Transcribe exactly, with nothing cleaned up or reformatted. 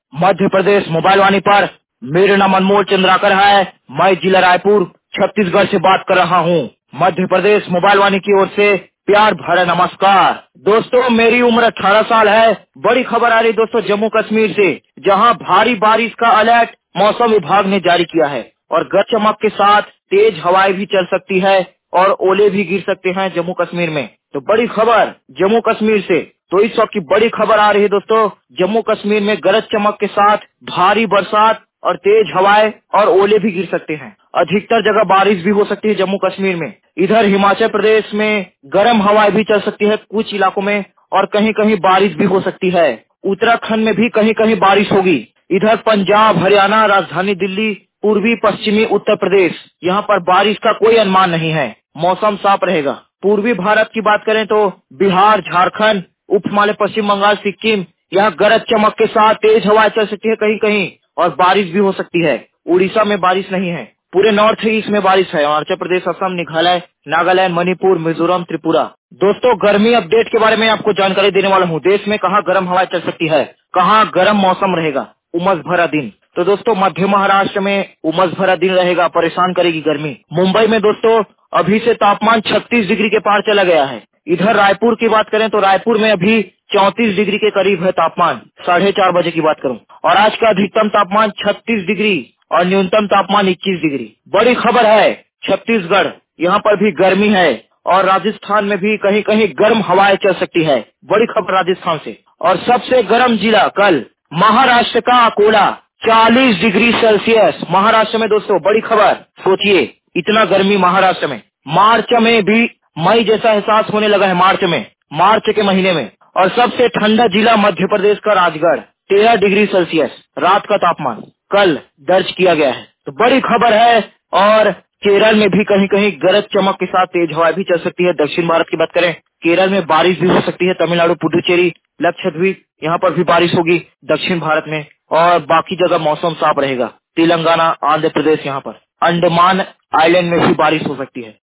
Madhya Pradesh mobile वाणी पर मेरा नाम अनमोल चंद्राकर है। मैं जिला रायपुर छत्तीसगढ़ से बात कर रहा हूँ। मध्य प्रदेश मोबाइल वाणी की ओर से प्यार भरा नमस्कार। दोस्तों, मेरी उम्र अठारह साल है। बड़ी खबर आ रही दोस्तों जम्मू कश्मीर से, जहाँ भारी बारिश का अलर्ट मौसम विभाग ने जारी किया है और गरज चमक के साथ तेज हवाएं भी चल सकती है और ओले भी गिर सकते हैं जम्मू कश्मीर में। तो बड़ी खबर जम्मू कश्मीर से, तो इस वक्त की बड़ी खबर आ रही है दोस्तों, जम्मू कश्मीर में गरज चमक के साथ भारी बरसात और तेज हवाएं और ओले भी गिर सकते हैं। अधिकतर जगह बारिश भी हो सकती है जम्मू कश्मीर में। इधर हिमाचल प्रदेश में गर्म हवाएं भी चल सकती है कुछ इलाकों में और कहीं कहीं बारिश भी हो सकती है। उत्तराखंड में भी कहीं कहीं बारिश होगी। इधर पंजाब, हरियाणा, राजधानी दिल्ली, पूर्वी पश्चिमी उत्तर प्रदेश, यहाँ पर बारिश का कोई अनुमान नहीं है। मौसम साफ रहेगा। पूर्वी भारत की बात करें तो बिहार, झारखंड, उप हिमालय, पश्चिम बंगाल, सिक्किम, यहाँ गरज चमक के साथ तेज हवाएं चल सकती है कहीं कहीं और बारिश भी हो सकती है। उड़ीसा में बारिश नहीं है। पूरे नॉर्थ ईस्ट में बारिश है। अरुणाचल प्रदेश, असम, मेघालय, नागालैंड, मणिपुर, मिजोरम, त्रिपुरा। दोस्तों, गर्मी अपडेट के बारे में आपको जानकारी देने वाला हूँ। देश में कहाँ गर्म हवाएं चल सकती है, कहाँ गर्म मौसम रहेगा, उमस भरा दिन। तो दोस्तों, मध्य महाराष्ट्र में उमस भरा दिन रहेगा, परेशान करेगी गर्मी। मुंबई में दोस्तों अभी से तापमान छत्तीस डिग्री के पार चला गया है। इधर रायपुर की बात करें तो रायपुर में अभी चौंतीस डिग्री के करीब है तापमान, साढ़े चार बजे की बात करूं। और आज का अधिकतम तापमान छत्तीस डिग्री और न्यूनतम तापमान इक्कीस डिग्री। बड़ी खबर है, छत्तीसगढ़ यहाँ पर भी गर्मी है और राजस्थान में भी कहीं कहीं गर्म हवाएं चल सकती है। बड़ी खबर राजस्थान से। और सबसे गर्म जिला कल महाराष्ट्र का अकोला, चालीस डिग्री सेल्सियस महाराष्ट्र में। दोस्तों, बड़ी खबर, सोचिए इतना गर्मी महाराष्ट्र में। मार्च में भी मई जैसा एहसास होने लगा है, मार्च में, मार्च के महीने में। और सबसे ठंडा जिला मध्य प्रदेश का राजगढ़, तेरह डिग्री सेल्सियस रात का तापमान कल दर्ज किया गया है। तो बड़ी खबर है। और केरल में भी कहीं कहीं गरज चमक के साथ तेज हवाएं भी चल सकती है। दक्षिण भारत की बात करें, केरल में बारिश भी हो सकती है। तमिलनाडु, पुडुचेरी, लक्षद्वीप, यहाँ पर भी बारिश होगी दक्षिण भारत में। और बाकी जगह मौसम साफ रहेगा। तेलंगाना, आंध्र प्रदेश, यहाँ पर अंडमान आइलैंड में भी बारिश हो सकती है।